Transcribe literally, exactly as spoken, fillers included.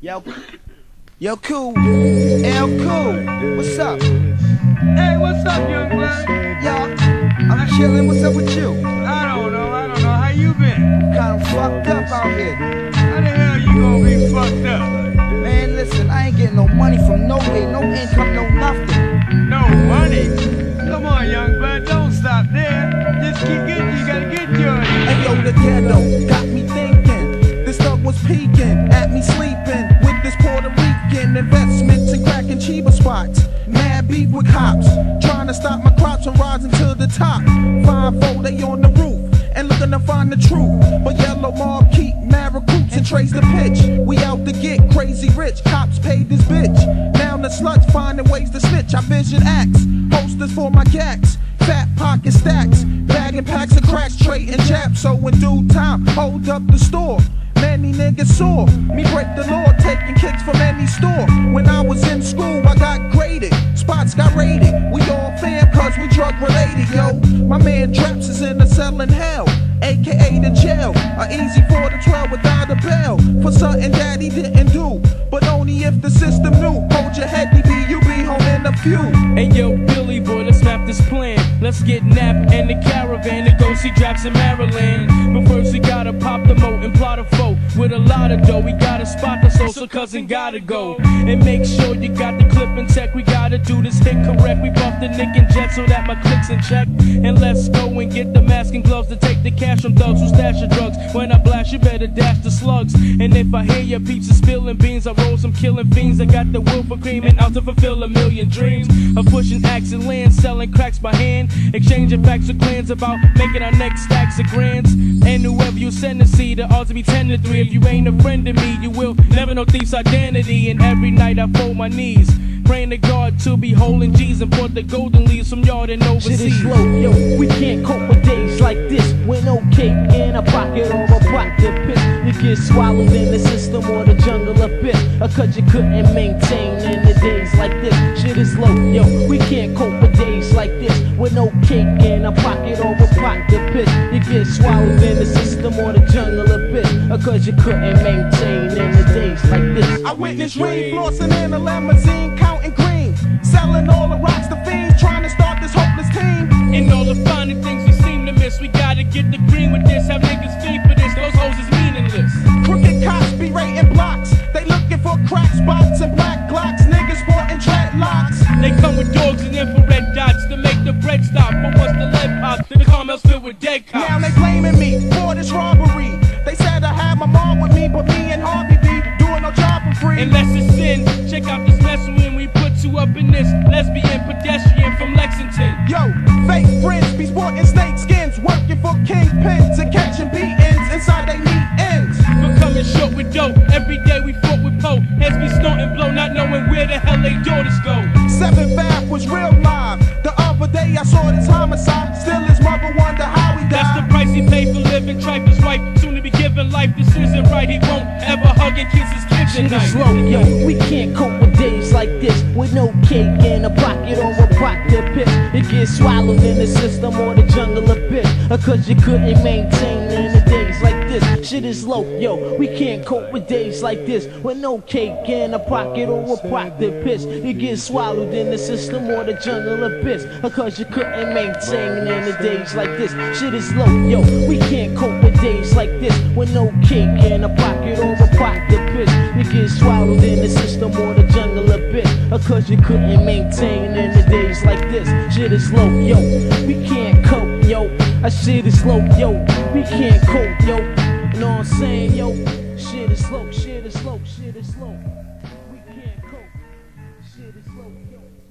Yo, yo, cool, L cool, what's up? Hey, what's up, young blood? Yo, I'm chillin', what's up with you? I don't know, I don't know, how you been? Kinda fucked up out here. How the hell you gonna be fucked up? Man, listen, I ain't getting no money from nowhere, no income, no nothing. No money? Come on, young blood, don't stop there. Just keep getting, you gotta get yours. Hey yo, the ghetto got me thinking. This thug was peeking at me sleeping with this Puerto Rican investments in cracking Chiba spots. Mad beef with cops, trying to stop my crops from rising to the top. Five fold, they on the roof and looking to find the truth. But yellow mob keep mad recruits and trace the pitch. We out to get crazy rich, cops paid this bitch. Now the sluts finding ways to snitch. I vision acts, posters for my gags, fat pocket stacks, bagging packs of cracks, trading japs. So in due time, hold up the store. Many niggas saw me break the law, taking kicks from any store. When I was in school, I got graded, spots got raided. We all fam cause we drug related, yo. My man Draps is in a cell in hell, aka the jail. A easy four to twelve without a bail for something that he didn't do, but only if the system knew. Hold your head, D B, you be home in a few. Hey yo, Billy boy, let's map this plan. Let's get Nap and the caravan to go see Draps in Maryland. But first we gotta pop the moat and plot a foe. With a lot of dough, we gotta spot the soul, so cousin gotta go. And make sure you got the clip in check. We gotta do this hit correct. We buff the Nick and Jet so that my clicks in check. And let's go and get the mask and gloves to take the cash from thugs who stash your drugs. When I blast, you better dash the slugs. And if I hear your peeps are spilling beans, I roll some killing fiends. I got the will for cream and out to fulfill a million dreams of pushing axe and land, selling cracks by hand, exchanging facts with clans about making our next stacks of grands. And whoever you send to see, the odds will be ten to three. If you ain't a friend to me, you will never know thief's identity. And every night I fold my knees, praying to God to be holding G's and put the golden leaves from yard and overseas. Shit is slow, yo, we can't cope with days like this. With no cake in a pocket or a pocket piss. You get swallowed in the system or the jungle a bit, or cause you couldn't maintain in the days like this. Shit is low, yo, we can't cope with days like this. With no cake in a pocket or a pocket piss. You get swallowed in the system or the jungle a bit, or cause you couldn't maintain in the days like this. I witnessed rain flossing in a limousine, counting green, selling all the rocks to fiends, trying to start this hopeless team. And all the finer things we seem to miss, we gotta get the green with this. Have niggas feed for this, those hoes is meaningless. Crooked cops be rating blocks, they looking for crack spots and black glocks. Niggas sporting dreadlocks. They come with dogs and infrared dots to make the bread stop. But once the lead pops, the Carmel's filled with dead cops. Now they blaming me for this robbery. They said I had my mom with me, but me and Harvey be doing no job for free. Unless it's sin, check out this mess when we put you up in this lesbian pedestrian from Lexington. Yo, fake friends be sporting snake skins, working for kingpins and catching beatings inside they meet ends. For coming short with dope, every day we fought with Poe. Heads be snorting blow, not knowing where the hell they daughters go. Seventh Bath was real live. The other day I saw this homicide. Still his mother wonder how he died. That's the price he paid for living. Tripe his wife, soon to be given life. This isn't right, he won't ever hug and kiss his kids Shit tonight. is low, yo, we can't cope with days like this. With no cake in a pocket or a pocket piss. It gets swallowed in the system or the jungle a bit, or cause you couldn't maintain in the days like this. Shit is low, yo, we can't cope with days like this. With no cake in a pocket or a pocket piss. It gets swallowed in the system or the jungle a bit, or cause you couldn't maintain in the days like this. Shit is low, yo, we can't cope with days like this. With no cake in a pocket or a pocket piss. You get swallowed in the system or the jungle a bit, or cause you couldn't maintain in the days like this. Shit is low, yo, we can't cope, yo. I shit is low, yo, we can't cope, yo. You know what I'm saying, yo? Shit is low, shit is low, shit is low. We can't cope. Shit is low, yo.